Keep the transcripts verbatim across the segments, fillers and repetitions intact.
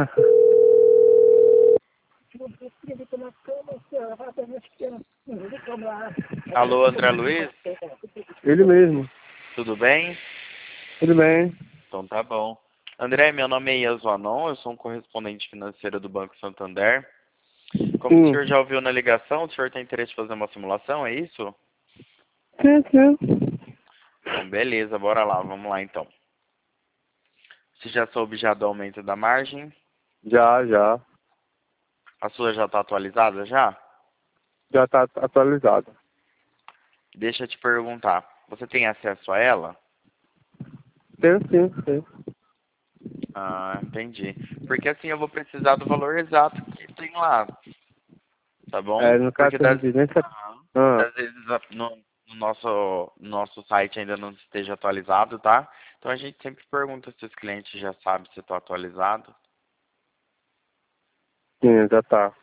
Alô, André Luiz? Ele mesmo. Tudo bem? Tudo bem. Então tá bom. André, meu nome é Ias Vanon, eu sou um correspondente financeiro do Banco Santander. Como Sim. o senhor já ouviu na ligação, o senhor tem interesse em fazer uma simulação, é isso? Sim, sim. Então, beleza, bora lá, vamos lá então. Você já soube já do aumento da margem? Já, já. A sua já está atualizada já? Já está atualizado. Deixa eu te perguntar, você tem acesso a ela? Tenho sim, sim. Ah, entendi. Porque assim eu vou precisar do valor exato que tem lá, tá bom? É, no caso Porque tem das, residência. Aham. Ah, das vezes a- no, no nosso, no nosso site ainda não esteja atualizado, tá? Então a gente sempre pergunta se os clientes já sabem se está atualizado. sim, já tá.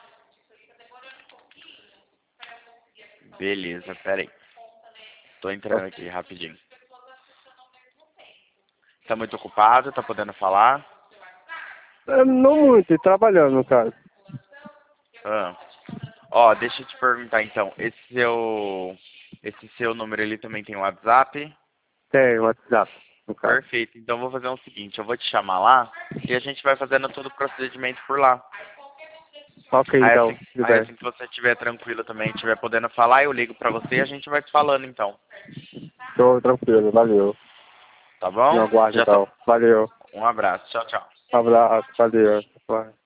Beleza, pera aí. Tô entrando aqui rapidinho. Tá muito ocupado? Tá podendo falar? É, não muito, e trabalhando no caso. Ah. Ó, deixa eu te perguntar então, esse seu, esse seu número ele também tem WhatsApp? Tem WhatsApp, no caso. Perfeito, então eu vou fazer o seguinte, eu vou te chamar lá e a gente vai fazendo todo o procedimento por lá. Ok, Aí então, assim, tudo aí bem. assim que você estiver tranquilo também, estiver podendo falar, eu ligo pra você e a gente vai se falando então, Tô tranquilo, valeu. tá No bom? aguardo Já tô. então. Valeu. Um abraço, tchau, tchau. Abraço, valeu. Vai.